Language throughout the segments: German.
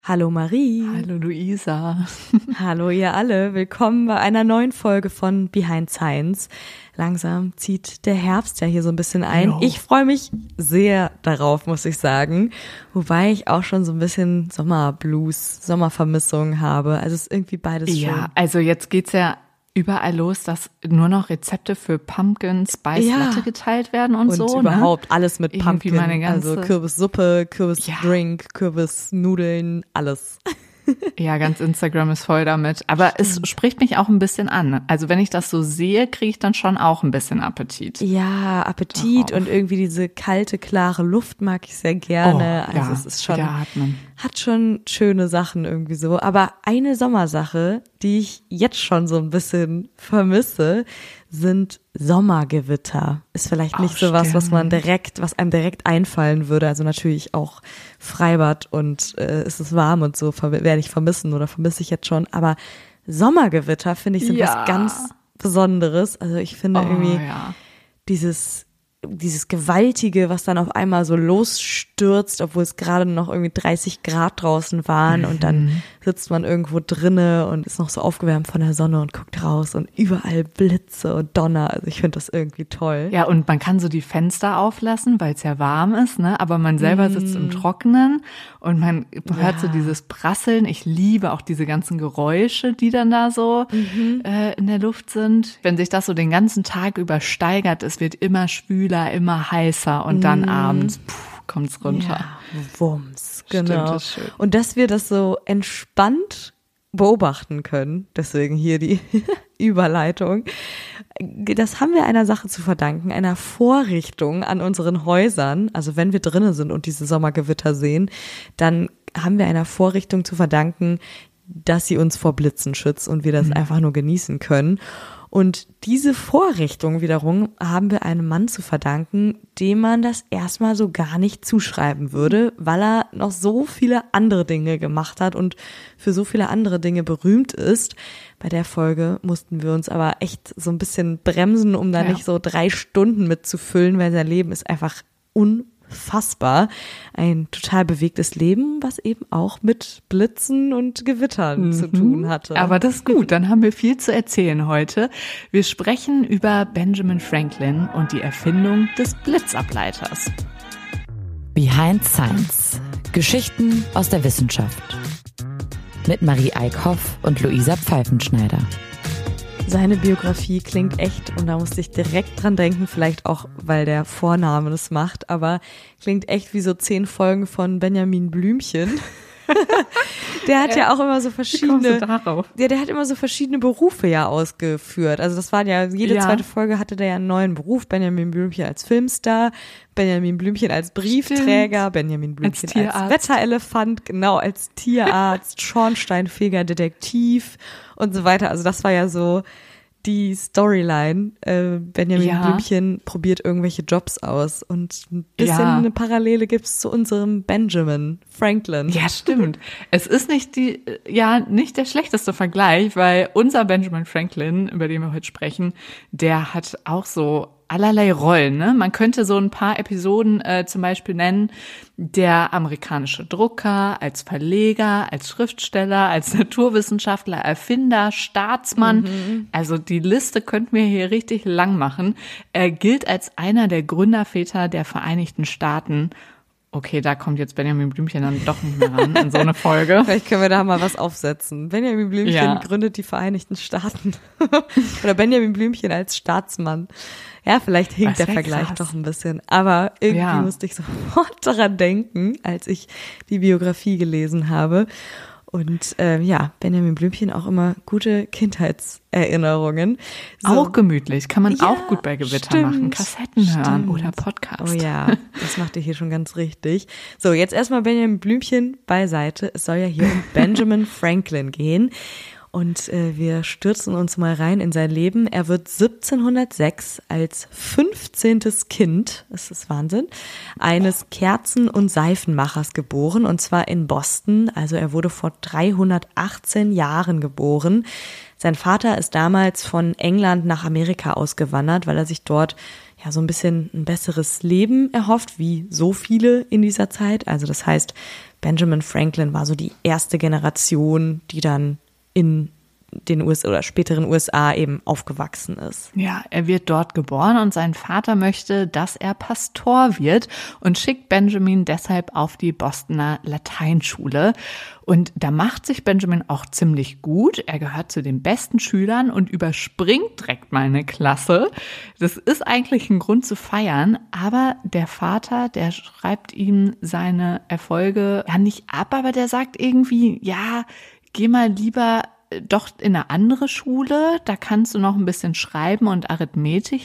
Hallo Marie. Hallo Luisa. Hallo ihr alle. Willkommen bei einer neuen Folge von Behind Science. Langsam zieht der Herbst ja hier so ein bisschen ein. Ich freue mich sehr darauf, muss ich sagen. Wobei ich auch schon so ein bisschen Sommerblues, Sommervermissung habe. Also es ist irgendwie beides schön. Ja, also jetzt geht's ja überall los, dass nur noch Rezepte für Pumpkin Spice Latte geteilt werden und so. Und überhaupt alles mit Irgendwie Pumpkin, also Kürbissuppe, Kürbisdrink, Kürbisnudeln, alles. Ja, ganz Instagram ist voll damit. Aber es spricht mich auch ein bisschen an. Also wenn ich das so sehe, kriege ich dann schon auch ein bisschen Appetit. Ja, Appetit und irgendwie diese kalte, klare Luft mag ich sehr gerne. Oh, also ja, es ist schon, hat schon schöne Sachen irgendwie so. Aber eine Sommersache, die ich jetzt schon so ein bisschen vermisse, sind Sommergewitter. Ist vielleicht nicht so was, was einem direkt einfallen würde. Also natürlich auch Freibad und es ist warm und so werde ich vermissen oder vermisse ich jetzt schon. Aber Sommergewitter finde ich sind was ganz Besonderes. Also ich finde dieses Gewaltige, was dann auf einmal so losstürzt, obwohl es gerade noch irgendwie 30 Grad draußen waren und dann sitzt man irgendwo drinne und ist noch so aufgewärmt von der Sonne und guckt raus und überall Blitze und Donner. Also ich finde das irgendwie toll. Ja, und man kann so die Fenster auflassen, weil es ja warm ist, ne? Aber man selber sitzt im Trockenen und man hört so dieses Prasseln. Ich liebe auch diese ganzen Geräusche, die dann da so in der Luft sind. Wenn sich das so den ganzen Tag übersteigert, es wird immer schwüler, immer heißer und dann abends kommt's runter. Ja, Wumms, genau. Und dass wir das so entspannt beobachten können, deswegen hier die Überleitung, das haben wir einer Sache zu verdanken, einer Vorrichtung an unseren Häusern. Also wenn wir drinnen sind und diese Sommergewitter sehen, dann haben wir einer Vorrichtung zu verdanken, dass sie uns vor Blitzen schützt und wir das einfach nur genießen können. Und diese Vorrichtung wiederum haben wir einem Mann zu verdanken, dem man das erstmal so gar nicht zuschreiben würde, weil er noch so viele andere Dinge gemacht hat und für so viele andere Dinge berühmt ist. Bei der Folge mussten wir uns aber echt so ein bisschen bremsen, um da nicht so 3 Stunden mitzufüllen, weil sein Leben ist einfach unfassbar. Ein total bewegtes Leben, was eben auch mit Blitzen und Gewittern zu tun hatte. Aber das ist gut, dann haben wir viel zu erzählen heute. Wir sprechen über Benjamin Franklin und die Erfindung des Blitzableiters. Behind Science. Geschichten aus der Wissenschaft. Mit Marie Eickhoff und Luisa Pfeifenschneider. Seine Biografie klingt echt, und da musste ich direkt dran denken, vielleicht auch, weil der Vorname das macht, aber klingt echt wie so 10 Folgen von Benjamin Blümchen. Der hat ja auch immer so verschiedene, der hat immer so verschiedene Berufe ja ausgeführt. Also das waren ja, jede zweite Folge hatte der ja einen neuen Beruf. Benjamin Blümchen als Filmstar, Benjamin Blümchen als Briefträger, Benjamin Blümchen als Wetterelefant, genau, als Tierarzt, Schornsteinfeger, Detektiv und so weiter. Also das war ja so die Storyline. Benjamin Blümchen probiert irgendwelche Jobs aus und ein bisschen eine Parallele gibt's zu unserem Benjamin Franklin. Ja, stimmt. Es ist nicht nicht der schlechteste Vergleich, weil unser Benjamin Franklin, über den wir heute sprechen, der hat auch so allerlei Rollen, ne? Man könnte so ein paar Episoden zum Beispiel nennen, der amerikanische Drucker, als Verleger, als Schriftsteller, als Naturwissenschaftler, Erfinder, Staatsmann. Also die Liste könnten wir hier richtig lang machen. Er gilt als einer der Gründerväter der Vereinigten Staaten. Okay, da kommt jetzt Benjamin Blümchen dann doch nicht mehr ran in so eine Folge. Vielleicht können wir da mal was aufsetzen. Benjamin Blümchen gründet die Vereinigten Staaten. Oder Benjamin Blümchen als Staatsmann. Ja, vielleicht hinkt der Vergleich doch ein bisschen. Aber irgendwie musste ich sofort daran denken, als ich die Biografie gelesen habe. Und Benjamin Blümchen auch immer gute Kindheitserinnerungen. So. Auch gemütlich, kann man auch gut bei Gewitter machen. Kassetten hören oder Podcast. Oh ja, das macht ihr hier schon ganz richtig. So, jetzt erstmal Benjamin Blümchen beiseite. Es soll ja hier um Benjamin Franklin gehen. Und wir stürzen uns mal rein in sein Leben. Er wird 1706 als 15. Kind, das ist Wahnsinn, eines Kerzen- und Seifenmachers geboren, und zwar in Boston. Also er wurde vor 318 Jahren geboren. Sein Vater ist damals von England nach Amerika ausgewandert, weil er sich dort ja so ein bisschen ein besseres Leben erhofft, wie so viele in dieser Zeit. Also das heißt, Benjamin Franklin war so die erste Generation, die dann in den USA oder späteren USA eben aufgewachsen ist. Ja, er wird dort geboren und sein Vater möchte, dass er Pastor wird und schickt Benjamin deshalb auf die Bostoner Lateinschule. Und da macht sich Benjamin auch ziemlich gut. Er gehört zu den besten Schülern und überspringt direkt mal eine Klasse. Das ist eigentlich ein Grund zu feiern, aber der Vater, der schreibt ihm seine Erfolge ja nicht ab, aber der sagt irgendwie, ja, geh mal lieber doch in eine andere Schule, da kannst du noch ein bisschen schreiben und Arithmetik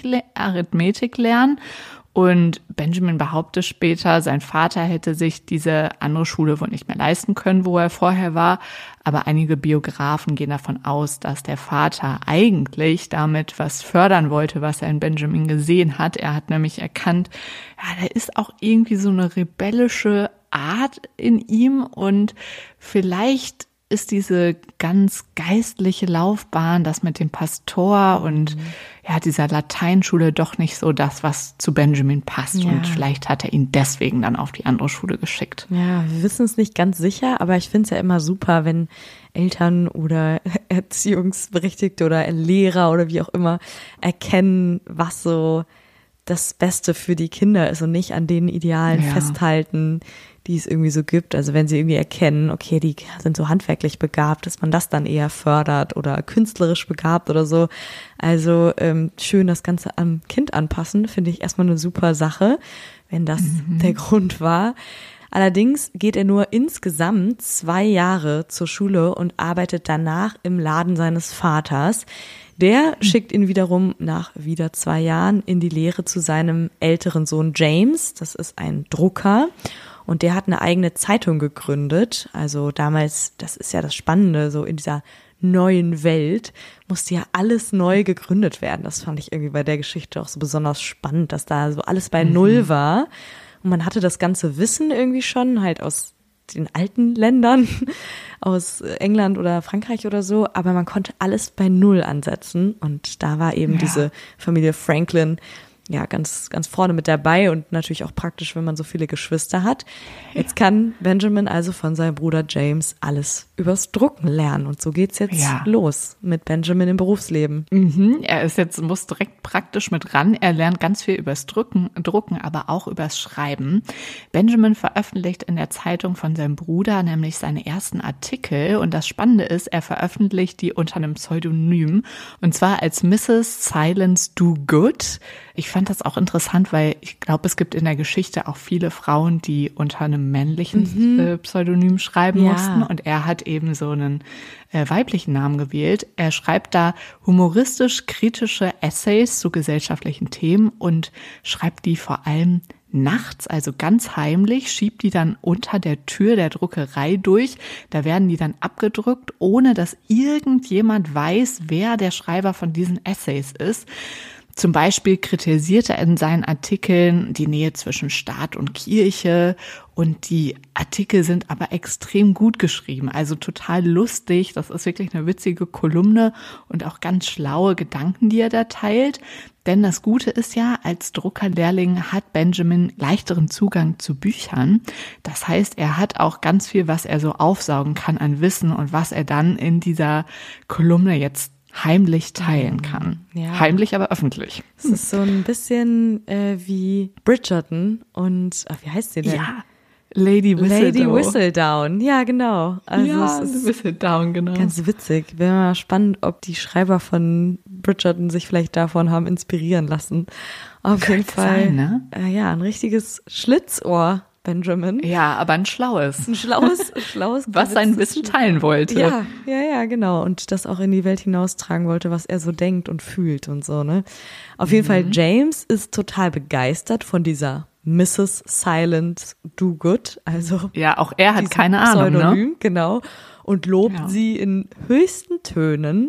lernen. Und Benjamin behauptet später, sein Vater hätte sich diese andere Schule wohl nicht mehr leisten können, wo er vorher war. Aber einige Biografen gehen davon aus, dass der Vater eigentlich damit was fördern wollte, was er in Benjamin gesehen hat. Er hat nämlich erkannt, ja, da ist auch irgendwie so eine rebellische Art in ihm und vielleicht ist diese ganz geistliche Laufbahn, das mit dem Pastor und ja, dieser Lateinschule doch nicht so das, was zu Benjamin passt. Ja. Und vielleicht hat er ihn deswegen dann auf die andere Schule geschickt. Ja, wir wissen es nicht ganz sicher, aber ich finde es ja immer super, wenn Eltern oder Erziehungsberechtigte oder Lehrer oder wie auch immer erkennen, was so das Beste für die Kinder ist und nicht an den Idealen festhalten, die es irgendwie so gibt. Also wenn sie irgendwie erkennen, okay, die sind so handwerklich begabt, dass man das dann eher fördert oder künstlerisch begabt oder so. Also schön das Ganze am Kind anpassen, finde ich erstmal eine super Sache, wenn das der Grund war. Allerdings geht er nur insgesamt 2 Jahre zur Schule und arbeitet danach im Laden seines Vaters. Der schickt ihn wiederum nach wieder 2 Jahren in die Lehre zu seinem älteren Sohn James. Das ist ein Drucker. Und der hat eine eigene Zeitung gegründet. Also damals, das ist ja das Spannende, so in dieser neuen Welt musste ja alles neu gegründet werden. Das fand ich irgendwie bei der Geschichte auch so besonders spannend, dass da so alles bei Null war. Und man hatte das ganze Wissen irgendwie schon, halt aus den alten Ländern, aus England oder Frankreich oder so. Aber man konnte alles bei Null ansetzen. Und da war eben diese Familie Franklin ja ganz, ganz vorne mit dabei und natürlich auch praktisch, wenn man so viele Geschwister hat. Jetzt kann Benjamin also von seinem Bruder James alles übers Drucken lernen und so geht's jetzt los mit Benjamin im Berufsleben. Er muss direkt praktisch mit ran. Er lernt ganz viel übers Drucken, aber auch übers Schreiben. Benjamin veröffentlicht in der Zeitung von seinem Bruder nämlich seine ersten Artikel und das Spannende ist, er veröffentlicht die unter einem Pseudonym und zwar als Mrs. Silence Do-Good. Ich fand das auch interessant, weil ich glaube, es gibt in der Geschichte auch viele Frauen, die unter einem männlichen Pseudonym schreiben mussten. Und er hat eben so einen weiblichen Namen gewählt. Er schreibt da humoristisch-kritische Essays zu gesellschaftlichen Themen und schreibt die vor allem nachts, also ganz heimlich, schiebt die dann unter der Tür der Druckerei durch. Da werden die dann abgedruckt, ohne dass irgendjemand weiß, wer der Schreiber von diesen Essays ist. Zum Beispiel kritisiert er in seinen Artikeln die Nähe zwischen Staat und Kirche und die Artikel sind aber extrem gut geschrieben, also total lustig. Das ist wirklich eine witzige Kolumne und auch ganz schlaue Gedanken, die er da teilt. Denn das Gute ist ja, als Druckerlehrling hat Benjamin leichteren Zugang zu Büchern. Das heißt, er hat auch ganz viel, was er so aufsaugen kann an Wissen und was er dann in dieser Kolumne jetzt heimlich teilen kann. Ja. Heimlich, aber öffentlich. Es ist so ein bisschen wie Bridgerton und, wie heißt sie denn? Ja, Lady Whistledown. Ja, genau. Also ja, es ist Whistledown, genau. Ganz witzig. Wäre mal spannend, ob die Schreiber von Bridgerton sich vielleicht davon haben inspirieren lassen. Auf jeden Fall. Sein, ne? Ja, ein richtiges Schlitzohr. Benjamin. Ja, aber ein schlaues. Ein schlaues. Was sein Wissen teilen wollte. Ja, genau. Und das auch in die Welt hinaustragen wollte, was er so denkt und fühlt und so, ne? Auf jeden Fall, James ist total begeistert von dieser Mrs. Silent Do-Good. Also. Ja, auch er hat keine Ahnung, Pseudonym, ne? Genau. Und lobt sie in höchsten Tönen.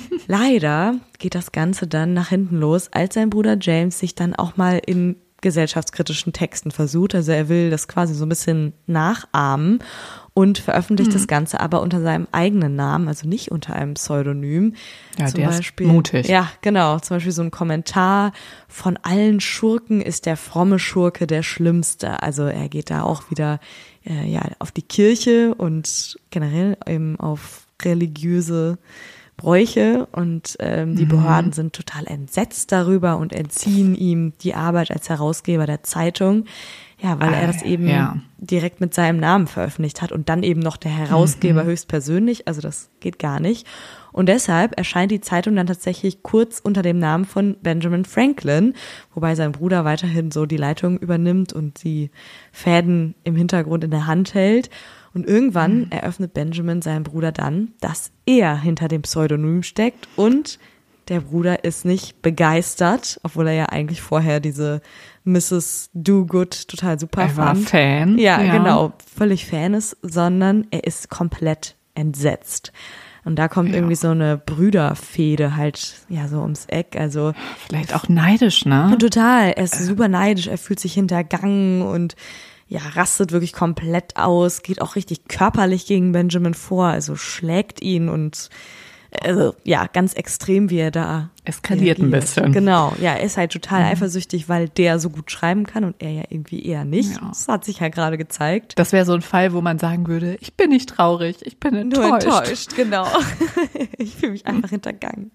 Leider geht das Ganze dann nach hinten los, als sein Bruder James sich dann auch mal in gesellschaftskritischen Texten versucht. Also er will das quasi so ein bisschen nachahmen und veröffentlicht das Ganze aber unter seinem eigenen Namen, also nicht unter einem Pseudonym. Ja, zum Beispiel, ist mutig. Ja, genau. Zum Beispiel so ein Kommentar: Von allen Schurken ist der fromme Schurke der schlimmste. Also er geht da auch wieder auf die Kirche und generell eben auf religiöse Bräuche und die Behörden sind total entsetzt darüber und entziehen ihm die Arbeit als Herausgeber der Zeitung, ja, weil er das eben direkt mit seinem Namen veröffentlicht hat und dann eben noch der Herausgeber höchstpersönlich, also das geht gar nicht. Und deshalb erscheint die Zeitung dann tatsächlich kurz unter dem Namen von Benjamin Franklin, wobei sein Bruder weiterhin so die Leitung übernimmt und die Fäden im Hintergrund in der Hand hält. Und irgendwann eröffnet Benjamin seinem Bruder dann, dass er hinter dem Pseudonym steckt und der Bruder ist nicht begeistert, obwohl er ja eigentlich vorher diese Mrs. Dogood total super fand. Er war Fan. Ja, genau, völlig Fan ist, sondern er ist komplett entsetzt. Und da kommt irgendwie so eine Brüderfehde halt, ja, so ums Eck, also. Vielleicht auch neidisch, ne? Total, er ist super neidisch, er fühlt sich hintergangen und ja, rastet wirklich komplett aus, geht auch richtig körperlich gegen Benjamin vor, also schlägt ihn und also ja, ganz extrem, wie er da eskaliert ein bisschen. Genau, ja, er ist halt total eifersüchtig, weil der so gut schreiben kann und er ja irgendwie eher nicht. Ja. Das hat sich ja gerade gezeigt. Das wäre so ein Fall, wo man sagen würde, ich bin nicht traurig, ich bin enttäuscht. Nur enttäuscht, genau. Ich fühle mich einfach hintergangen.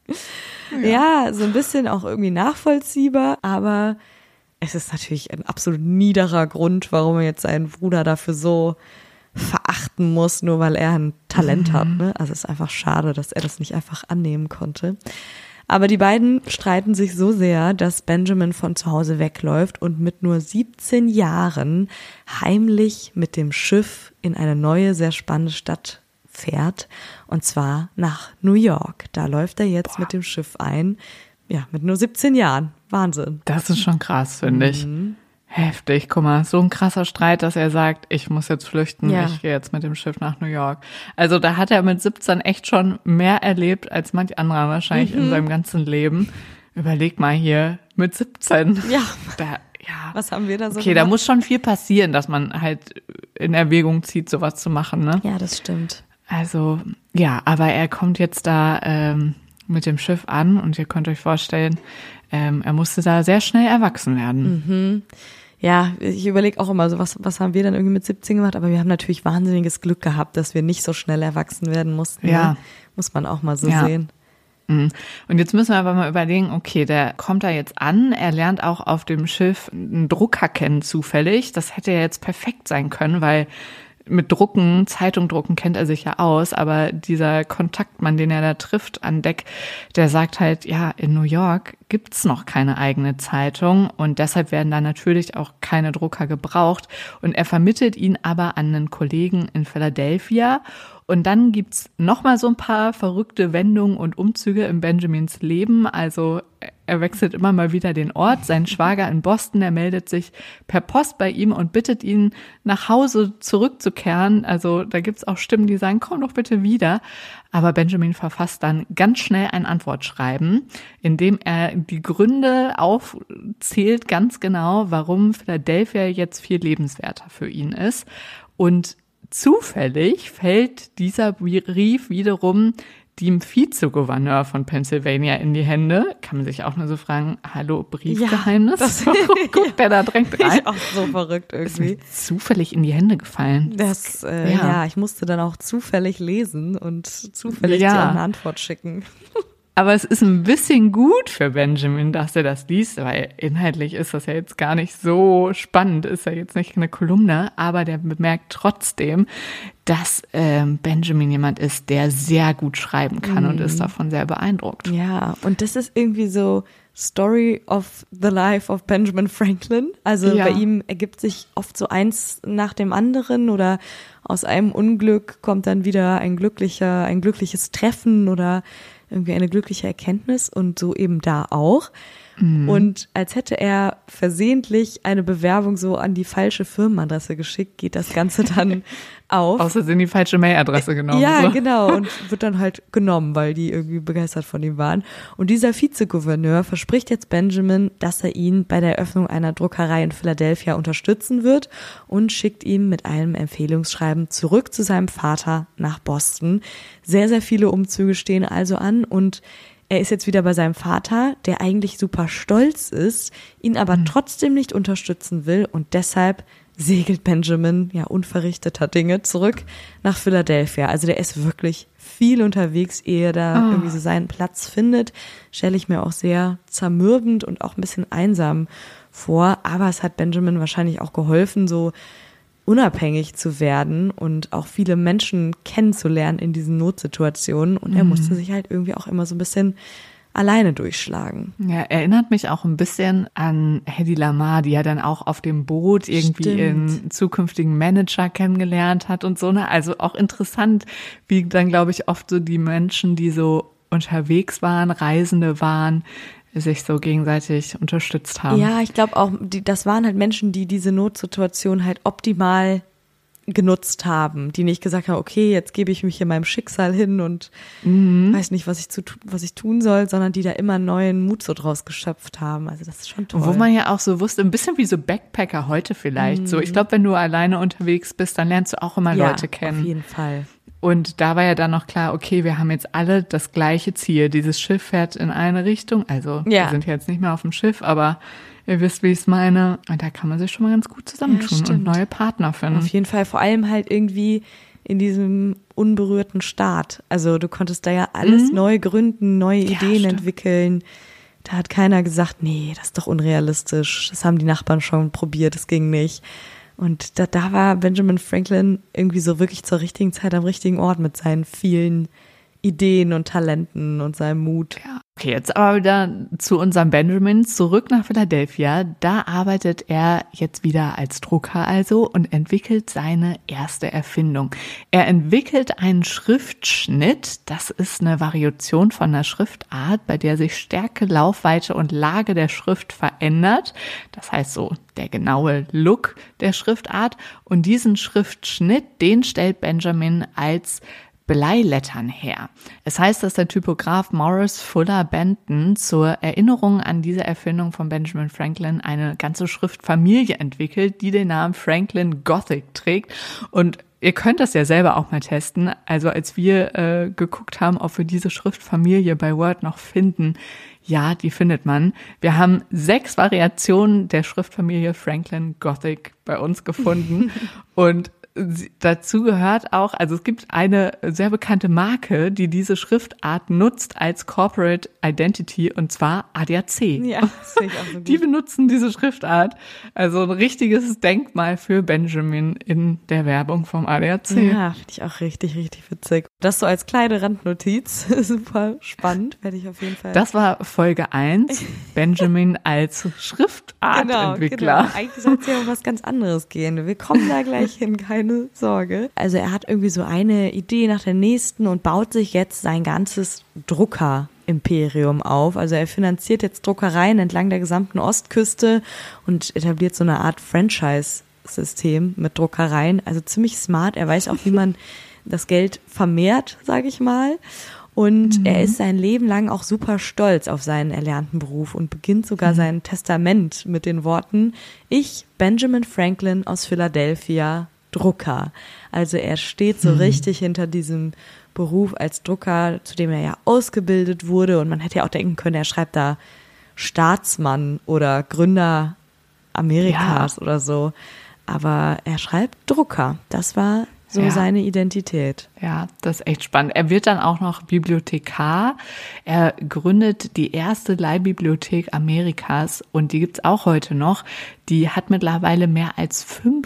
Ja, so ein bisschen auch irgendwie nachvollziehbar, aber es ist natürlich ein absolut niederer Grund, warum er jetzt seinen Bruder dafür so verachten muss, nur weil er ein Talent hat. Ne? Also es ist einfach schade, dass er das nicht einfach annehmen konnte. Aber die beiden streiten sich so sehr, dass Benjamin von zu Hause wegläuft und mit nur 17 Jahren heimlich mit dem Schiff in eine neue, sehr spannende Stadt fährt. Und zwar nach New York. Da läuft er jetzt mit dem Schiff ein. Ja, mit nur 17 Jahren. Wahnsinn. Das ist schon krass, finde ich. Heftig, guck mal, so ein krasser Streit, dass er sagt, ich muss jetzt flüchten, ich gehe jetzt mit dem Schiff nach New York. Also da hat er mit 17 echt schon mehr erlebt als manch anderer wahrscheinlich in seinem ganzen Leben. Überleg mal hier, mit 17. Ja. Was haben wir da so gemacht? Da muss schon viel passieren, dass man halt in Erwägung zieht, sowas zu machen, ne? Ja, das stimmt. Also, ja, aber er kommt jetzt da mit dem Schiff an und ihr könnt euch vorstellen, er musste da sehr schnell erwachsen werden. Ja, ich überlege auch immer so, was haben wir dann irgendwie mit 17 gemacht, aber wir haben natürlich wahnsinniges Glück gehabt, dass wir nicht so schnell erwachsen werden mussten. Ja. Ne? Muss man auch mal so sehen. Und jetzt müssen wir aber mal überlegen, okay, der kommt da jetzt an, er lernt auch auf dem Schiff einen Drucker kennen zufällig. Das hätte ja jetzt perfekt sein können, weil mit Drucken, Zeitung drucken kennt er sich ja aus, aber dieser Kontaktmann, den er da trifft an Deck, der sagt halt, ja, in New York gibt's noch keine eigene Zeitung und deshalb werden da natürlich auch keine Drucker gebraucht und er vermittelt ihn aber an einen Kollegen in Philadelphia. Und dann gibt's noch mal so ein paar verrückte Wendungen und Umzüge in Benjamins Leben. Also er wechselt immer mal wieder den Ort. Sein Schwager in Boston, der meldet sich per Post bei ihm und bittet ihn, nach Hause zurückzukehren. Also da gibt's auch Stimmen, die sagen, komm doch bitte wieder. Aber Benjamin verfasst dann ganz schnell ein Antwortschreiben, in dem er die Gründe aufzählt, ganz genau, warum Philadelphia jetzt viel lebenswerter für ihn ist. Und zufällig fällt dieser Brief wiederum dem Vizegouverneur von Pennsylvania in die Hände. Kann man sich auch nur so fragen, hallo, Briefgeheimnis? Ja, warum guckt der da direkt rein? Ist auch so verrückt irgendwie. Ist mir zufällig in die Hände gefallen. Ich musste dann auch zufällig lesen und zufällig dir auch eine Antwort schicken. Aber es ist ein bisschen gut für Benjamin, dass er das liest, weil inhaltlich ist das ja jetzt gar nicht so spannend, ist ja jetzt nicht eine Kolumne, aber der bemerkt trotzdem, dass Benjamin jemand ist, der sehr gut schreiben kann und ist davon sehr beeindruckt. Ja, und das ist irgendwie so Story of the Life of Benjamin Franklin. Also bei ihm ergibt sich oft so eins nach dem anderen oder aus einem Unglück kommt dann wieder ein glückliches Treffen oder irgendwie eine glückliche Erkenntnis und so eben da auch. Und als hätte er versehentlich eine Bewerbung so an die falsche Firmenadresse geschickt, geht das Ganze dann auf. Außerdem die falsche Mailadresse genommen. Ja, so. Genau. Und wird dann halt genommen, weil die irgendwie begeistert von ihm waren. Und dieser Vizegouverneur verspricht jetzt Benjamin, dass er ihn bei der Eröffnung einer Druckerei in Philadelphia unterstützen wird und schickt ihn mit einem Empfehlungsschreiben zurück zu seinem Vater nach Boston. Sehr, sehr viele Umzüge stehen also an und er ist jetzt wieder bei seinem Vater, der eigentlich super stolz ist, ihn aber trotzdem nicht unterstützen will und deshalb segelt Benjamin ja unverrichteter Dinge zurück nach Philadelphia. Also der ist wirklich viel unterwegs, ehe er da irgendwie so seinen Platz findet. Stelle ich mir auch sehr zermürbend und auch ein bisschen einsam vor. Aber es hat Benjamin wahrscheinlich auch geholfen, so unabhängig zu werden und auch viele Menschen kennenzulernen in diesen Notsituationen. Und er musste sich halt irgendwie auch immer so ein bisschen alleine durchschlagen. Ja, erinnert mich auch ein bisschen an Hedy Lamarr, die ja dann auch auf dem Boot irgendwie ihren zukünftigen Manager kennengelernt hat und so. Ne? Also auch interessant, wie dann, glaube ich, oft so die Menschen, die so unterwegs waren, Reisende waren, sich so gegenseitig unterstützt haben. Ja, ich glaube auch, das waren halt Menschen, die diese Notsituation halt optimal genutzt haben, die nicht gesagt haben, okay, jetzt gebe ich mich hier meinem Schicksal hin und weiß nicht, was ich tun soll, sondern die da immer neuen Mut so draus geschöpft haben. Also das ist schon toll. Wo man ja auch so wusste, ein bisschen wie so Backpacker heute vielleicht. So, ich glaube, wenn du alleine unterwegs bist, dann lernst du auch immer Leute kennen. Auf jeden Fall. Und da war ja dann noch klar, okay, wir haben jetzt alle das gleiche Ziel. Dieses Schiff fährt in eine Richtung. Also wir sind jetzt nicht mehr auf dem Schiff, aber ihr wisst, wie ich es meine. Und da kann man sich schon mal ganz gut zusammentun und neue Partner finden. Auf jeden Fall, vor allem halt irgendwie in diesem unberührten Staat. Also du konntest da ja alles neu gründen, neue Ideen entwickeln. Da hat keiner gesagt, nee, das ist doch unrealistisch. Das haben die Nachbarn schon probiert, das ging nicht. Und da war Benjamin Franklin irgendwie so wirklich zur richtigen Zeit am richtigen Ort mit seinen vielen Ideen und Talenten und seinem Mut. Ja. Okay, jetzt aber wieder zu unserem Benjamin, zurück nach Philadelphia. Da arbeitet er jetzt wieder als Drucker also und entwickelt seine erste Erfindung. Er entwickelt einen Schriftschnitt. Das ist eine Variation von einer Schriftart, bei der sich Stärke, Laufweite und Lage der Schrift verändert. Das heißt so der genaue Look der Schriftart. Und diesen Schriftschnitt, den stellt Benjamin als Bleilettern her. Es heißt, dass der Typograf Morris Fuller Benton zur Erinnerung an diese Erfindung von Benjamin Franklin eine ganze Schriftfamilie entwickelt, die den Namen Franklin Gothic trägt. Und ihr könnt das ja selber auch mal testen. Also als wir geguckt haben, ob wir diese Schriftfamilie bei Word noch finden, ja, die findet man. Wir haben 6 Variationen der Schriftfamilie Franklin Gothic bei uns gefunden und dazu gehört auch, also es gibt eine sehr bekannte Marke, die diese Schriftart nutzt als Corporate Identity, und zwar ADAC. Ja, das finde ich auch so gut. Die benutzen diese Schriftart. Also ein richtiges Denkmal für Benjamin in der Werbung vom ADAC. Ja, finde ich auch richtig, richtig witzig. Das so als kleine Randnotiz, super spannend, werde ich auf jeden Fall. Das war Folge 1, Benjamin als Schriftartentwickler. Genau. Eigentlich soll es ja um was ganz anderes gehen. Wir kommen da gleich hin, keine Sorge. Also er hat irgendwie so eine Idee nach der nächsten und baut sich jetzt sein ganzes Druckerimperium auf. Also er finanziert jetzt Druckereien entlang der gesamten Ostküste und etabliert so eine Art Franchise-System mit Druckereien. Also ziemlich smart. Er weiß auch, wie man das Geld vermehrt, sage ich mal. Und er ist sein Leben lang auch super stolz auf seinen erlernten Beruf und beginnt sogar sein Testament mit den Worten: Ich, Benjamin Franklin aus Philadelphia, Drucker. Also er steht so richtig hinter diesem Beruf als Drucker, zu dem er ja ausgebildet wurde. Und man hätte ja auch denken können, er schreibt da Staatsmann oder Gründer Amerikas oder so. Aber er schreibt Drucker. Das war so seine Identität. Ja, das ist echt spannend. Er wird dann auch noch Bibliothekar. Er gründet die erste Leihbibliothek Amerikas und die gibt's auch heute noch. Die hat mittlerweile mehr als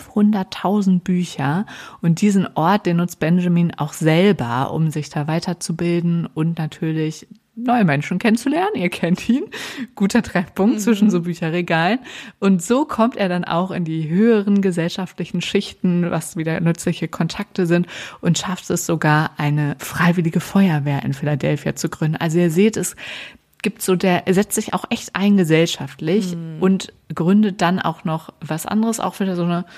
500.000 Bücher und diesen Ort, den nutzt Benjamin auch selber, um sich da weiterzubilden und natürlich neue Menschen kennenzulernen. Ihr kennt ihn. Guter Treffpunkt zwischen so Bücherregalen. Und so kommt er dann auch in die höheren gesellschaftlichen Schichten, was wieder nützliche Kontakte sind, und schafft es sogar, eine freiwillige Feuerwehr in Philadelphia zu gründen. Also ihr seht, es gibt so, er setzt sich auch echt ein gesellschaftlich und gründet dann auch noch was anderes, auch wieder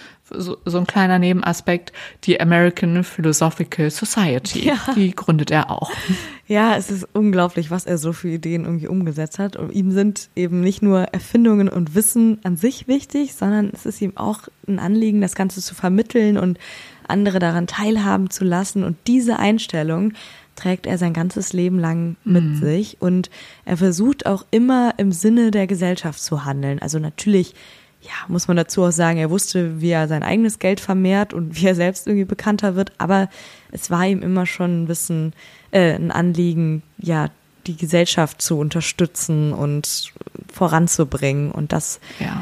so ein kleiner Nebenaspekt, die American Philosophical Society. Ja. Die gründet er auch. Ja, es ist unglaublich, was er so für Ideen irgendwie umgesetzt hat. Und ihm sind eben nicht nur Erfindungen und Wissen an sich wichtig, sondern es ist ihm auch ein Anliegen, das Ganze zu vermitteln und andere daran teilhaben zu lassen. Und diese Einstellung trägt er sein ganzes Leben lang mit sich und er versucht auch immer im Sinne der Gesellschaft zu handeln. Also natürlich ja, muss man dazu auch sagen, er wusste, wie er sein eigenes Geld vermehrt und wie er selbst irgendwie bekannter wird, aber es war ihm immer schon ein bisschen ein Anliegen, ja, die Gesellschaft zu unterstützen und voranzubringen, und das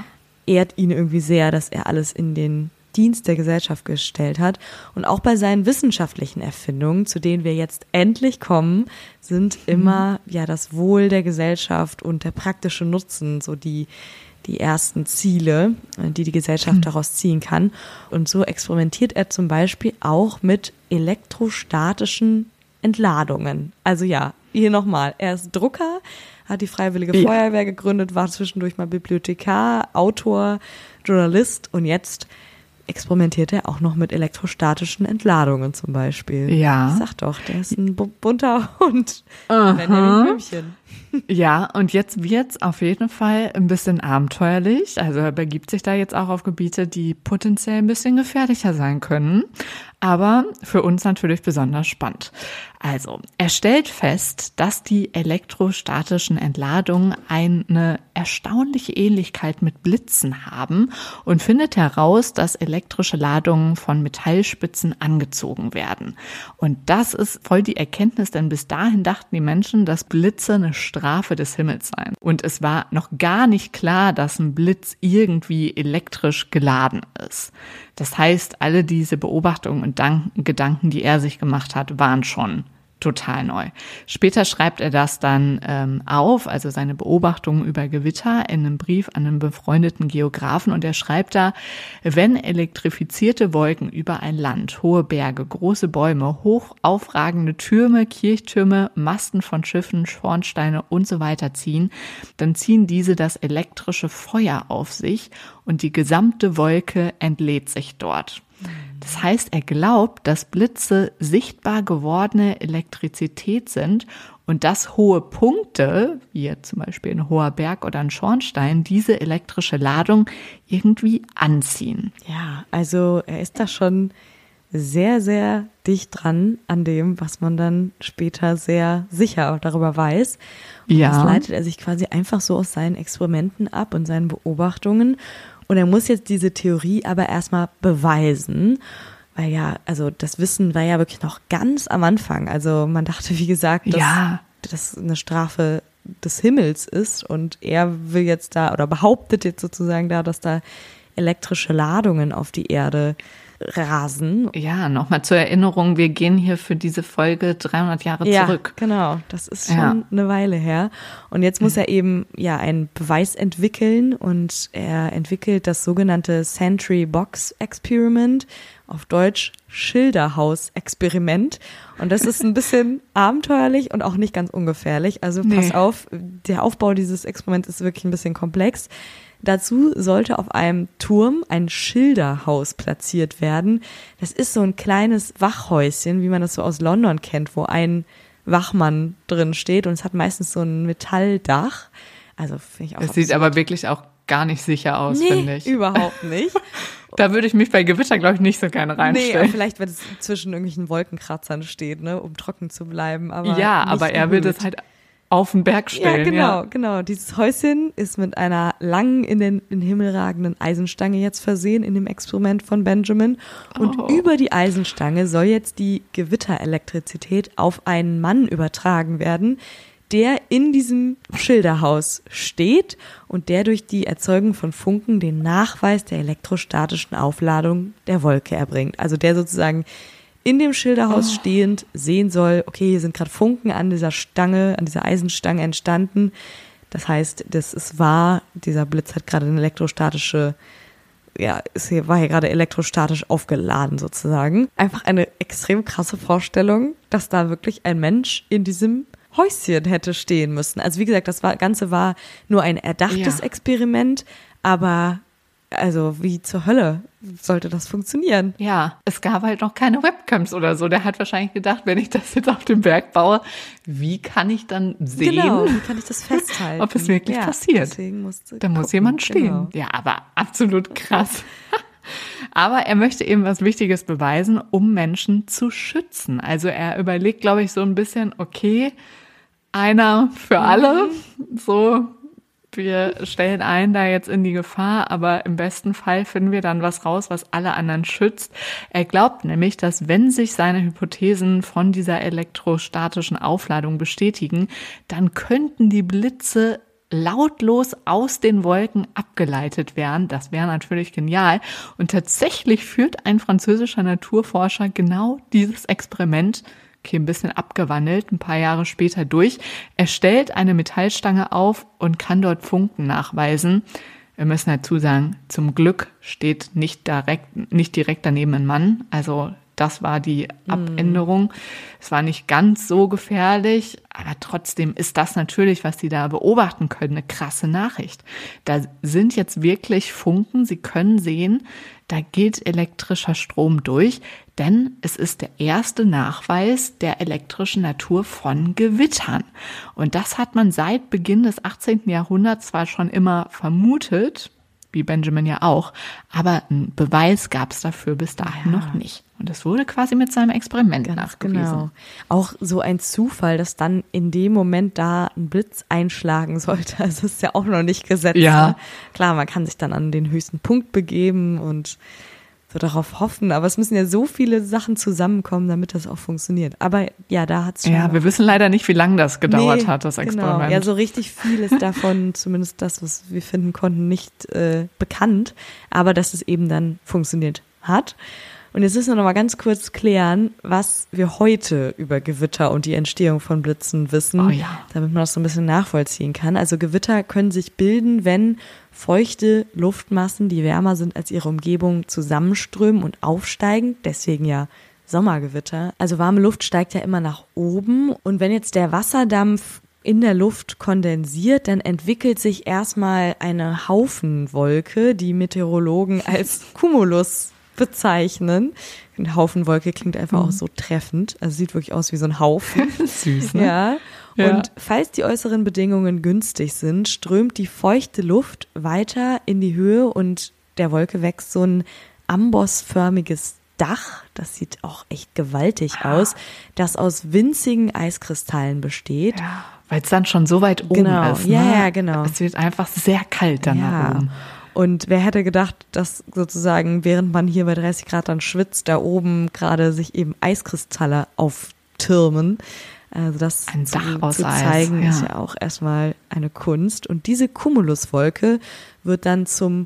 ehrt ihn irgendwie sehr, dass er alles in den Dienst der Gesellschaft gestellt hat. Und auch bei seinen wissenschaftlichen Erfindungen, zu denen wir jetzt endlich kommen, sind immer ja das Wohl der Gesellschaft und der praktische Nutzen so die ersten Ziele, die die Gesellschaft daraus ziehen kann. Und so experimentiert er zum Beispiel auch mit elektrostatischen Entladungen. Also ja, hier nochmal, er ist Drucker, hat die Freiwillige Feuerwehr gegründet, war zwischendurch mal Bibliothekar, Autor, Journalist, und jetzt experimentiert er auch noch mit elektrostatischen Entladungen zum Beispiel. Ja. Ich sag doch, der ist ein bunter Hund. Benjamin Blümchen. Ja, und jetzt wird's auf jeden Fall ein bisschen abenteuerlich. Also er begibt sich da jetzt auch auf Gebiete, die potenziell ein bisschen gefährlicher sein können. Aber für uns natürlich besonders spannend. Also, er stellt fest, dass die elektrostatischen Entladungen eine erstaunliche Ähnlichkeit mit Blitzen haben und findet heraus, dass elektrische Ladungen von Metallspitzen angezogen werden. Und das ist voll die Erkenntnis, denn bis dahin dachten die Menschen, dass Blitze eine Strafe des Himmels seien. Und es war noch gar nicht klar, dass ein Blitz irgendwie elektrisch geladen ist. Das heißt, alle diese Beobachtungen und Gedanken, die er sich gemacht hat, waren schon total neu. Später schreibt er das dann auf, also seine Beobachtungen über Gewitter, in einem Brief an einen befreundeten Geographen, und er schreibt da: Wenn elektrifizierte Wolken über ein Land, hohe Berge, große Bäume, hoch aufragende Türme, Kirchtürme, Masten von Schiffen, Schornsteine und so weiter ziehen, dann ziehen diese das elektrische Feuer auf sich und die gesamte Wolke entlädt sich dort. Das heißt, er glaubt, dass Blitze sichtbar gewordene Elektrizität sind und dass hohe Punkte, wie jetzt zum Beispiel ein hoher Berg oder ein Schornstein, diese elektrische Ladung irgendwie anziehen. Ja, also er ist da schon sehr, sehr dicht dran an dem, was man dann später sehr sicher darüber weiß. Und das leitet er sich quasi einfach so aus seinen Experimenten ab und seinen Beobachtungen. Und er muss jetzt diese Theorie aber erstmal beweisen, weil ja, also das Wissen war ja wirklich noch ganz am Anfang. Also man dachte, wie gesagt, dass das eine Strafe des Himmels ist, und er will jetzt da oder behauptet jetzt sozusagen da, dass da elektrische Ladungen auf die Erde rasen. Ja, nochmal zur Erinnerung, wir gehen hier für diese Folge 300 Jahre zurück. Ja, genau, das ist schon eine Weile her. Und jetzt muss er eben einen Beweis entwickeln, und er entwickelt das sogenannte Sentry Box Experiment, auf Deutsch Schilderhaus-Experiment. Und das ist ein bisschen abenteuerlich und auch nicht ganz ungefährlich. Also pass auf, der Aufbau dieses Experiments ist wirklich ein bisschen komplex. Dazu sollte auf einem Turm ein Schilderhaus platziert werden. Das ist so ein kleines Wachhäuschen, wie man das so aus London kennt, wo ein Wachmann drin steht, und es hat meistens so ein Metalldach. Also finde ich auch. Es sieht aber wirklich auch gar nicht sicher aus, finde ich. Überhaupt nicht. Da würde ich mich bei Gewitter, glaube ich, nicht so gerne reinstellen. Nee, vielleicht, wenn es zwischen irgendwelchen Wolkenkratzern steht, ne, um trocken zu bleiben. Aber ja, aber er will das halt auf den Berg stellen. Ja, genau. Dieses Häuschen ist mit einer langen, in den Himmel ragenden Eisenstange jetzt versehen in dem Experiment von Benjamin. Und über die Eisenstange soll jetzt die Gewitterelektrizität auf einen Mann übertragen werden, der in diesem Schilderhaus steht und der durch die Erzeugung von Funken den Nachweis der elektrostatischen Aufladung der Wolke erbringt. Also der sozusagen in dem Schilderhaus stehend sehen soll, okay, hier sind gerade Funken an dieser Stange, an dieser Eisenstange entstanden. Das heißt, das ist wahr, dieser Blitz hat gerade eine elektrostatische, war hier gerade elektrostatisch aufgeladen sozusagen. Einfach eine extrem krasse Vorstellung, dass da wirklich ein Mensch in diesem Häuschen hätte stehen müssen. Also wie gesagt, das Ganze war nur ein erdachtes Experiment, aber also wie zur Hölle sollte das funktionieren? Ja, es gab halt noch keine Webcams oder so. Der hat wahrscheinlich gedacht, wenn ich das jetzt auf dem Berg baue, wie kann ich dann sehen, wie kann ich das festhalten, ob es wirklich passiert? Da muss jemand stehen. Genau. Ja, aber absolut krass. Aber er möchte eben was Wichtiges beweisen, um Menschen zu schützen. Also er überlegt, glaube ich, so ein bisschen, okay, einer für alle, so wir stellen einen da jetzt in die Gefahr, aber im besten Fall finden wir dann was raus, was alle anderen schützt. Er glaubt nämlich, dass wenn sich seine Hypothesen von dieser elektrostatischen Aufladung bestätigen, dann könnten die Blitze lautlos aus den Wolken abgeleitet werden. Das wäre natürlich genial. Und tatsächlich führt ein französischer Naturforscher genau dieses Experiment, okay, ein bisschen abgewandelt, ein paar Jahre später durch. Er stellt eine Metallstange auf und kann dort Funken nachweisen. Wir müssen dazu sagen, zum Glück steht nicht direkt daneben ein Mann. Also das war die Abänderung. Es war nicht ganz so gefährlich, aber trotzdem ist das natürlich, was Sie da beobachten können, eine krasse Nachricht. Da sind jetzt wirklich Funken. Sie können sehen, da geht elektrischer Strom durch, denn es ist der erste Nachweis der elektrischen Natur von Gewittern. Und das hat man seit Beginn des 18. Jahrhunderts zwar schon immer vermutet, wie Benjamin ja auch, aber einen Beweis gab es dafür bis dahin noch nicht. Und das wurde quasi mit seinem Experiment nachgewiesen. Genau. Auch so ein Zufall, dass dann in dem Moment da ein Blitz einschlagen sollte. Also das ist ja auch noch nicht gesetzt. Ja. Ne? Klar, man kann sich dann an den höchsten Punkt begeben und so darauf hoffen. Aber es müssen ja so viele Sachen zusammenkommen, damit das auch funktioniert. Aber ja, da hat es schon. Ja, wir wissen leider nicht, wie lange das gedauert hat, das Experiment. Genau. Ja, so richtig viel ist davon, zumindest das, was wir finden konnten, nicht bekannt. Aber dass es eben dann funktioniert hat. Und jetzt müssen wir noch mal ganz kurz klären, was wir heute über Gewitter und die Entstehung von Blitzen wissen, damit man das so ein bisschen nachvollziehen kann. Also Gewitter können sich bilden, wenn feuchte Luftmassen, die wärmer sind als ihre Umgebung, zusammenströmen und aufsteigen. Deswegen ja Sommergewitter. Also warme Luft steigt ja immer nach oben. Und wenn jetzt der Wasserdampf in der Luft kondensiert, dann entwickelt sich erstmal eine Haufenwolke, die Meteorologen als Cumulus bezeichnen. Eine Haufenwolke klingt einfach auch so treffend. Also sieht wirklich aus wie so ein Haufen. Süß, ne? Ja. Und falls die äußeren Bedingungen günstig sind, strömt die feuchte Luft weiter in die Höhe und der Wolke wächst so ein ambossförmiges Dach. Das sieht auch echt gewaltig aus, das aus winzigen Eiskristallen besteht. Ja, weil es dann schon so weit oben ist. Ne? Ja, genau. Es wird einfach sehr kalt dann nach oben. Und wer hätte gedacht, dass sozusagen, während man hier bei 30 Grad dann schwitzt, da oben gerade sich eben Eiskristalle auftürmen. Also das ein Dach aus zu zeigen ist ja auch erstmal eine Kunst. Und diese Cumuluswolke wird dann zum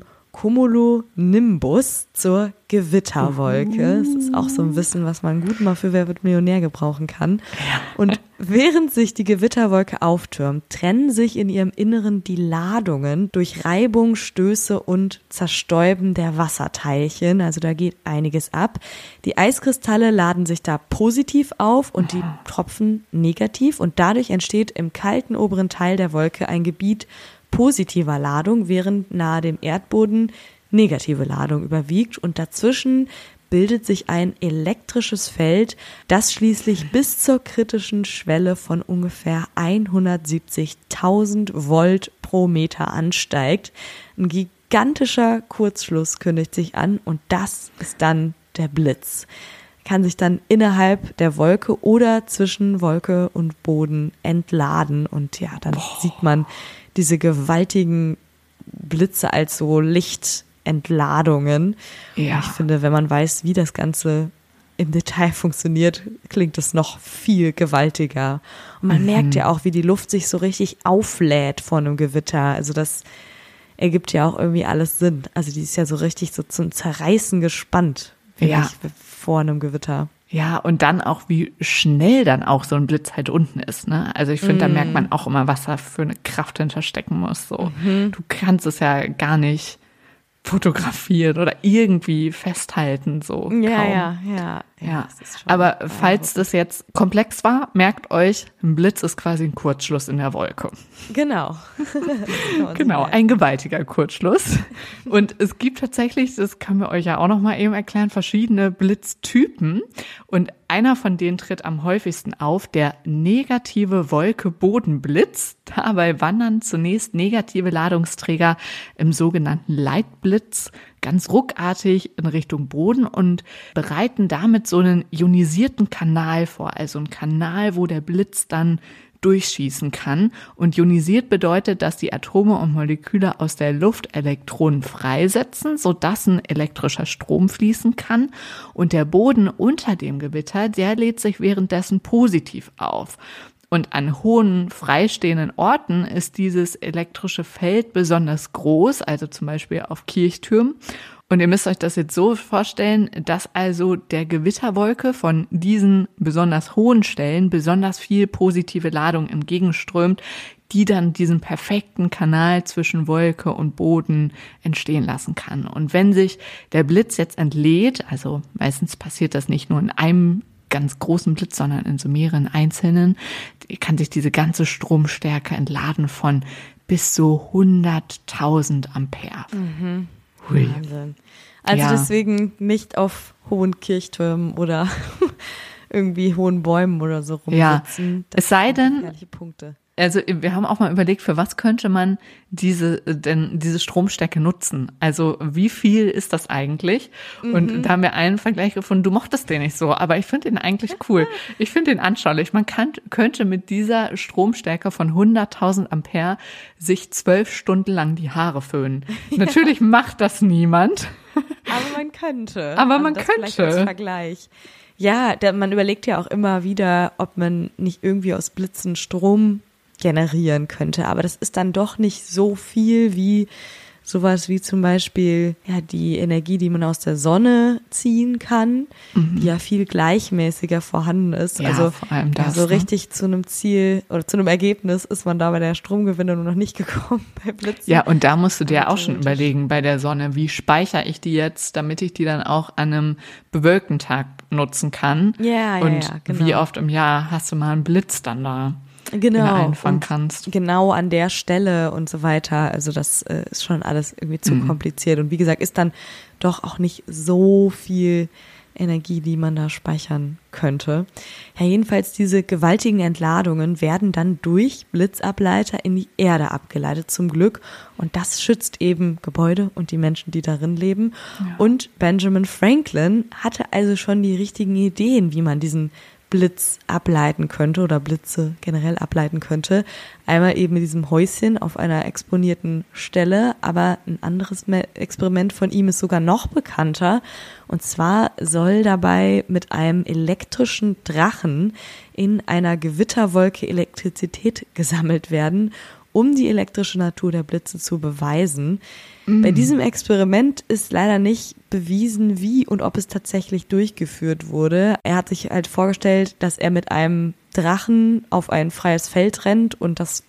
Cumulonimbus, zur Gewitterwolke. Das ist auch so ein Wissen, was man gut mal für Wer wird Millionär gebrauchen kann. Und während sich die Gewitterwolke auftürmt, trennen sich in ihrem Inneren die Ladungen durch Reibung, Stöße und Zerstäuben der Wasserteilchen. Also da geht einiges ab. Die Eiskristalle laden sich da positiv auf und die Tropfen negativ. Und dadurch entsteht im kalten oberen Teil der Wolke ein Gebiet positiver Ladung, während nahe dem Erdboden negative Ladung überwiegt und dazwischen bildet sich ein elektrisches Feld, das schließlich bis zur kritischen Schwelle von ungefähr 170.000 Volt pro Meter ansteigt. Ein gigantischer Kurzschluss kündigt sich an und das ist dann der Blitz. Kann sich dann innerhalb der Wolke oder zwischen Wolke und Boden entladen und ja, dann sieht man diese gewaltigen Blitze als so Lichtentladungen. Ja. Und ich finde, wenn man weiß, wie das Ganze im Detail funktioniert, klingt es noch viel gewaltiger. Und man merkt ja auch, wie die Luft sich so richtig auflädt vor einem Gewitter. Also das ergibt ja auch irgendwie alles Sinn. Also die ist ja so richtig so zum Zerreißen gespannt, finde ich, vor einem Gewitter. Ja, und dann auch, wie schnell dann auch so ein Blitz halt unten ist, ne? Also ich finde, da merkt man auch immer, was da für eine Kraft hinterstecken muss, so. Du kannst es ja gar nicht fotografieren oder irgendwie festhalten, so. Ja. Aber falls das jetzt komplex war, merkt euch, ein Blitz ist quasi ein Kurzschluss in der Wolke. Genau. Genau, ein gewaltiger Kurzschluss. Und es gibt tatsächlich, das können wir euch ja auch noch mal eben erklären, verschiedene Blitztypen. Und einer von denen tritt am häufigsten auf, der negative Wolke-Bodenblitz. Dabei wandern zunächst negative Ladungsträger im sogenannten Leitblitz ganz ruckartig in Richtung Boden und bereiten damit so einen ionisierten Kanal vor. Also einen Kanal, wo der Blitz dann durchschießen kann. Und ionisiert bedeutet, dass die Atome und Moleküle aus der Luft Elektronen freisetzen, sodass ein elektrischer Strom fließen kann. Und der Boden unter dem Gewitter, der lädt sich währenddessen positiv auf. Und an hohen freistehenden Orten ist dieses elektrische Feld besonders groß, also zum Beispiel auf Kirchtürmen. Und ihr müsst euch das jetzt so vorstellen, dass also der Gewitterwolke von diesen besonders hohen Stellen besonders viel positive Ladung entgegenströmt, die dann diesen perfekten Kanal zwischen Wolke und Boden entstehen lassen kann. Und wenn sich der Blitz jetzt entlädt, also meistens passiert das nicht nur in einem ganz großen Blitz, sondern in so mehreren einzelnen, kann sich diese ganze Stromstärke entladen von bis zu 100.000 Ampere. Mhm. Wahnsinn. Also deswegen nicht auf hohen Kirchtürmen oder irgendwie hohen Bäumen oder so rumsitzen. Ja, es sei denn, Punkte. Also wir haben auch mal überlegt, für was könnte man diese Stromstärke nutzen? Also wie viel ist das eigentlich? Und da haben wir einen Vergleich gefunden, du mochtest den nicht so, aber ich finde den eigentlich cool. Ich finde den anschaulich. Man könnte mit dieser Stromstärke von 100.000 Ampere sich 12 Stunden lang die Haare föhnen. Natürlich macht das niemand. Aber man könnte. Aber man könnte. Vielleicht als Vergleich. Ja, man überlegt ja auch immer wieder, ob man nicht irgendwie aus Blitzen Strom generieren könnte. Aber das ist dann doch nicht so viel wie sowas wie zum Beispiel die Energie, die man aus der Sonne ziehen kann, die ja viel gleichmäßiger vorhanden ist. Ja, also vor allem das, so richtig zu einem Ziel oder zu einem Ergebnis ist man da bei der Stromgewinnung noch nicht gekommen bei Blitzen. Ja, und da musst du dir auch schon überlegen bei der Sonne, wie speichere ich die jetzt, damit ich die dann auch an einem bewölkten Tag nutzen kann. Und genau. Wie oft im Jahr hast du mal einen Blitz dann da? Genau, einfangen kannst. Genau an der Stelle und so weiter. Also das ist schon alles irgendwie zu kompliziert. Und wie gesagt, ist dann doch auch nicht so viel Energie, die man da speichern könnte. Ja, jedenfalls diese gewaltigen Entladungen werden dann durch Blitzableiter in die Erde abgeleitet, zum Glück. Und das schützt eben Gebäude und die Menschen, die darin leben. Ja. Und Benjamin Franklin hatte also schon die richtigen Ideen, wie man diesen Blitz ableiten könnte oder Blitze generell ableiten könnte. Einmal eben in diesem Häuschen auf einer exponierten Stelle, aber ein anderes Experiment von ihm ist sogar noch bekannter. Und zwar soll dabei mit einem elektrischen Drachen in einer Gewitterwolke Elektrizität gesammelt werden, um die elektrische Natur der Blitze zu beweisen. Bei diesem Experiment ist leider nicht bewiesen, wie und ob es tatsächlich durchgeführt wurde. Er hat sich halt vorgestellt, dass er mit einem Drachen auf ein freies Feld rennt und das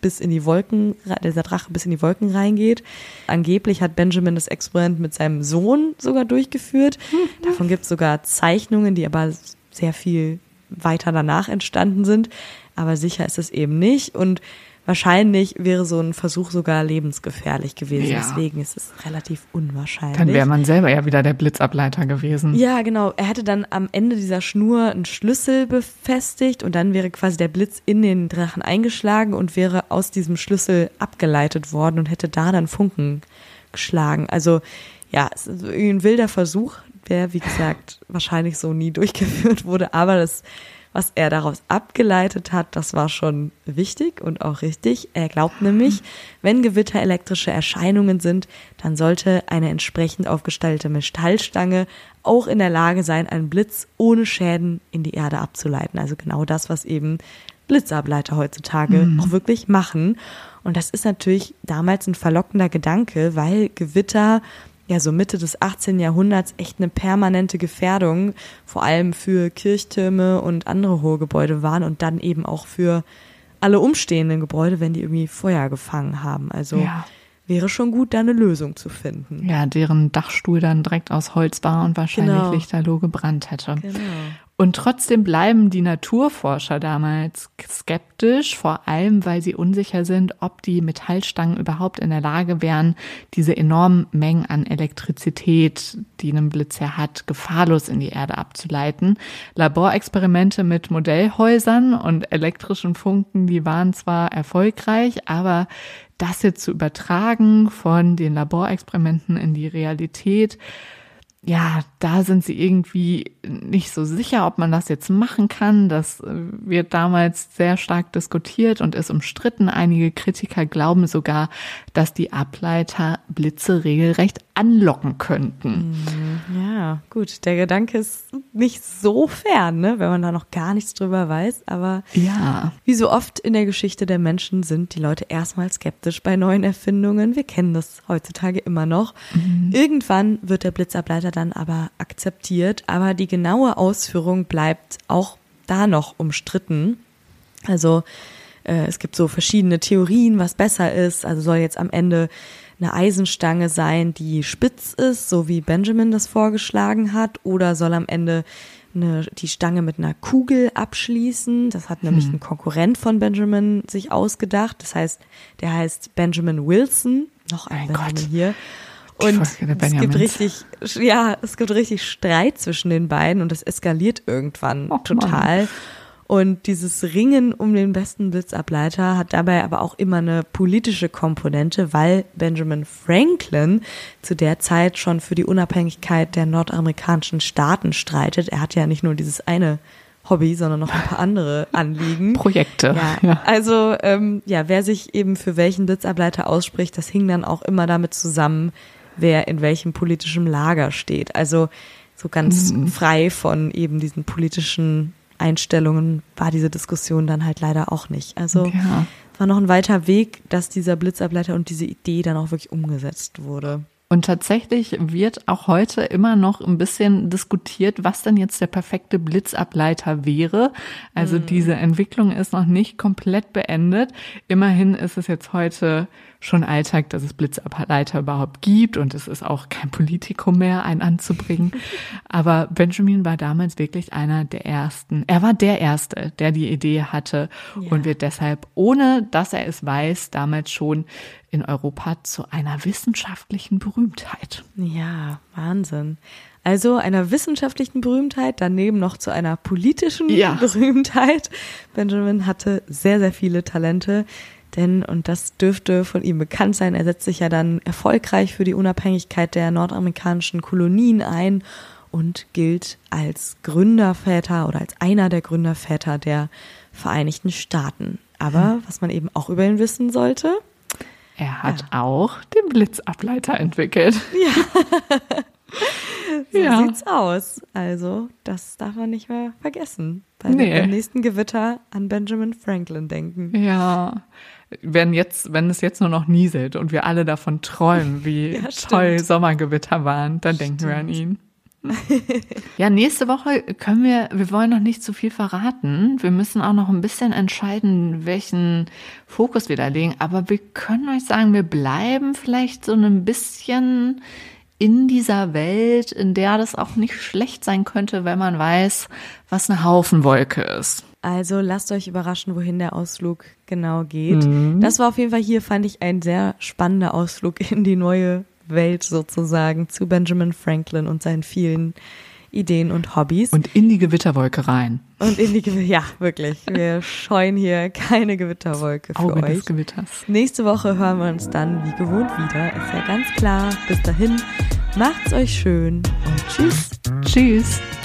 dieser Drache bis in die Wolken reingeht. Angeblich hat Benjamin das Experiment mit seinem Sohn sogar durchgeführt. Davon gibt es sogar Zeichnungen, die aber sehr viel weiter danach entstanden sind. Aber sicher ist es eben nicht. Und wahrscheinlich wäre so ein Versuch sogar lebensgefährlich gewesen. Ja. Deswegen ist es relativ unwahrscheinlich. Dann wäre man selber ja wieder der Blitzableiter gewesen. Ja, genau. Er hätte dann am Ende dieser Schnur einen Schlüssel befestigt und dann wäre quasi der Blitz in den Drachen eingeschlagen und wäre aus diesem Schlüssel abgeleitet worden und hätte da dann Funken geschlagen. Also ja, es ist irgendwie ein wilder Versuch, der, wie gesagt, wahrscheinlich so nie durchgeführt wurde. Aber das, was er daraus abgeleitet hat, das war schon wichtig und auch richtig. Er glaubt nämlich, wenn Gewitter elektrische Erscheinungen sind, dann sollte eine entsprechend aufgestaltete Metallstange auch in der Lage sein, einen Blitz ohne Schäden in die Erde abzuleiten. Also genau das, was eben Blitzableiter heutzutage auch wirklich machen. Und das ist natürlich damals ein verlockender Gedanke, weil Gewitter ja so Mitte des 18. Jahrhunderts echt eine permanente Gefährdung, vor allem für Kirchtürme und andere hohe Gebäude waren und dann eben auch für alle umstehenden Gebäude, wenn die irgendwie Feuer gefangen haben. Also wäre schon gut, da eine Lösung zu finden. Ja, deren Dachstuhl dann direkt aus Holz war und wahrscheinlich lichterloh gebrannt hätte. Genau. Und trotzdem bleiben die Naturforscher damals skeptisch, vor allem, weil sie unsicher sind, ob die Metallstangen überhaupt in der Lage wären, diese enormen Mengen an Elektrizität, die ein Blitz ja hat, gefahrlos in die Erde abzuleiten. Laborexperimente mit Modellhäusern und elektrischen Funken, die waren zwar erfolgreich, aber das jetzt zu übertragen von den Laborexperimenten in die Realität, ja, da sind sie irgendwie nicht so sicher, ob man das jetzt machen kann. Das wird damals sehr stark diskutiert und ist umstritten. Einige Kritiker glauben sogar, dass die Ableiter Blitze regelrecht anlocken könnten. Ja, gut, der Gedanke ist nicht so fern, ne, wenn man da noch gar nichts drüber weiß. Aber ja, wie so oft in der Geschichte der Menschen sind die Leute erstmal skeptisch bei neuen Erfindungen. Wir kennen das heutzutage immer noch. Irgendwann wird der Blitzableiter dann aber akzeptiert, aber die genaue Ausführung bleibt auch da noch umstritten. Also es gibt so verschiedene Theorien, was besser ist. Also soll jetzt am Ende eine Eisenstange sein, die spitz ist, so wie Benjamin das vorgeschlagen hat, oder soll am Ende die Stange mit einer Kugel abschließen. Das hat nämlich ein Konkurrent von Benjamin sich ausgedacht. Das heißt, der heißt Benjamin Wilson. Noch ein Benjamin Gott. Hier. Und es gibt richtig Streit zwischen den beiden und das eskaliert irgendwann total. Mann. Und dieses Ringen um den besten Blitzableiter hat dabei aber auch immer eine politische Komponente, weil Benjamin Franklin zu der Zeit schon für die Unabhängigkeit der nordamerikanischen Staaten streitet. Er hat ja nicht nur dieses eine Hobby, sondern noch ein paar andere Anliegen. Projekte. Ja. Also wer sich eben für welchen Blitzableiter ausspricht, das hing dann auch immer damit zusammen, wer in welchem politischen Lager steht. Also so ganz frei von eben diesen politischen Einstellungen war diese Diskussion dann halt leider auch nicht. Also war noch ein weiter Weg, dass dieser Blitzableiter und diese Idee dann auch wirklich umgesetzt wurde. Und tatsächlich wird auch heute immer noch ein bisschen diskutiert, was denn jetzt der perfekte Blitzableiter wäre. Also diese Entwicklung ist noch nicht komplett beendet. Immerhin ist es jetzt heute schon Alltag, dass es Blitzableiter überhaupt gibt und es ist auch kein Politikum mehr, einen anzubringen. Aber Benjamin war damals wirklich einer der Ersten. Er war der Erste, der die Idee hatte und wird deshalb, ohne dass er es weiß, damals schon in Europa zu einer wissenschaftlichen Berühmtheit. Ja, Wahnsinn. Also einer wissenschaftlichen Berühmtheit, daneben noch zu einer politischen Berühmtheit. Benjamin hatte sehr, sehr viele Talente. Denn, und das dürfte von ihm bekannt sein, er setzt sich ja dann erfolgreich für die Unabhängigkeit der nordamerikanischen Kolonien ein und gilt als Gründerväter oder als einer der Gründerväter der Vereinigten Staaten. Aber was man eben auch über ihn wissen sollte, er hat auch den Blitzableiter entwickelt. So sieht's aus. Also, das darf man nicht mehr vergessen. Beim nächsten Gewitter an Benjamin Franklin denken. Ja, wenn es jetzt nur noch nieselt und wir alle davon träumen, wie toll Sommergewitter waren, dann denken wir an ihn. Ja, nächste Woche wir wollen noch nicht zu viel verraten. Wir müssen auch noch ein bisschen entscheiden, welchen Fokus wir da legen. Aber wir können euch sagen, wir bleiben vielleicht so ein bisschen in dieser Welt, in der das auch nicht schlecht sein könnte, wenn man weiß, was eine Haufenwolke ist. Also lasst euch überraschen, wohin der Ausflug genau geht. Das war auf jeden Fall hier, fand ich, ein sehr spannender Ausflug in die neue Welt sozusagen zu Benjamin Franklin und seinen vielen Ideen und Hobbys. Und in die Gewitterwolke rein. Und in die ja, wirklich. Wir scheuen hier keine Gewitterwolke für Auge euch. des Gewitters. Nächste Woche hören wir uns dann wie gewohnt wieder. Ist ja ganz klar. Bis dahin, macht's euch schön und tschüss. Tschüss.